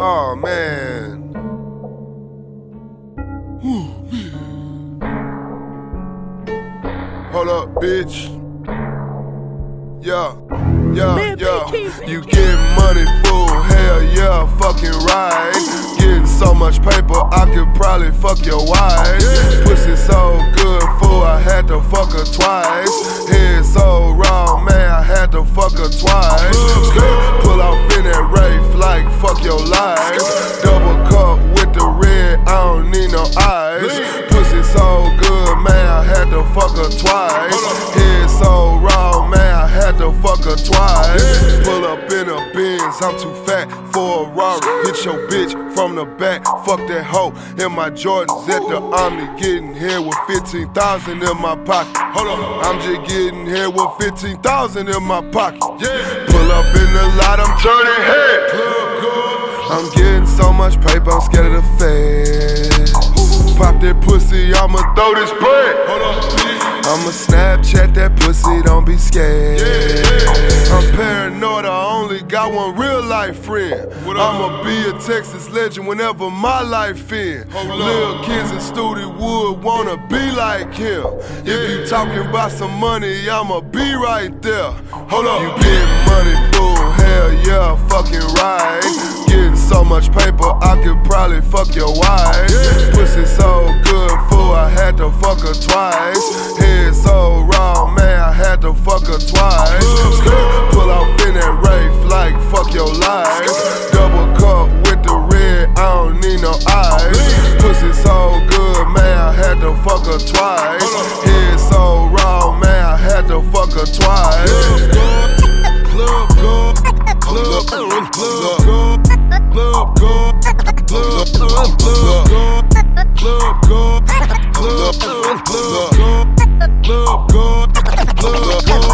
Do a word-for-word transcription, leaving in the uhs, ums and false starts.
Oh man. Ooh, man. Hold up, bitch. Yeah, yeah, Man, yeah. P K, You getting money, fool? Hell yeah, fucking right. Getting so much paper, I could probably fuck your wife. Pussy so good, fool, I had to fuck her twice. Head so wrong, man, I had to fuck her twice. Pull off in that Wraith like fuck your life. Double cup with the red, I don't need no eyes. Pussy so good, man, I had to fuck her twice. Head so wrong, man, I had to fuck her twice. Pull up in a Benz, I'm too fat for a Rari. Hit your bitch from the back, fuck that hoe. In my Jordans at the Omni, getting here with fifteen thousand in my pocket. Hold on, I'm just getting here with fifteen thousand in my pocket. Yeah. Pull up in the lot, I'm turning head. Club good. I'm getting so much paper, I'm scared of the feds. Pop that pussy, I'ma throw this bread. Hold on, I'ma Snapchat that pussy, don't be scared. Yeah, yeah. I'm paranoid, I only got one real life friend. I'ma be a Texas legend whenever my life ends. Little kids in Studi Wood wanna be like him. Yeah. If you talking about some money, I'ma be right there. Hold up, you getting money, fool? Hell yeah, fucking right. Getting so much paper, I could probably fuck your wife. Yeah. Pussy so good, fool, I had to fuck her twice. Head so wrong, man, I had to fuck her twice. Pull off in that Wraith like fuck your life. Double cup with the red, I don't need no eyes. Pussy so good, man, I had to fuck her twice. Head so wrong, man, I had to fuck her twice. Club good, club good, club good, club good, club good, club good, club good, club good, club good, club good, club good.